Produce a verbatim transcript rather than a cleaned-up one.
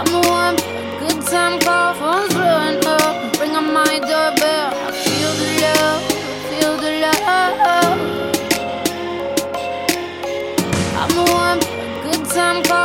I'm the one for a good time call, phone's blowing up. Ring on my doorbell. I feel the love, feel the love. I'm the one for a good time call.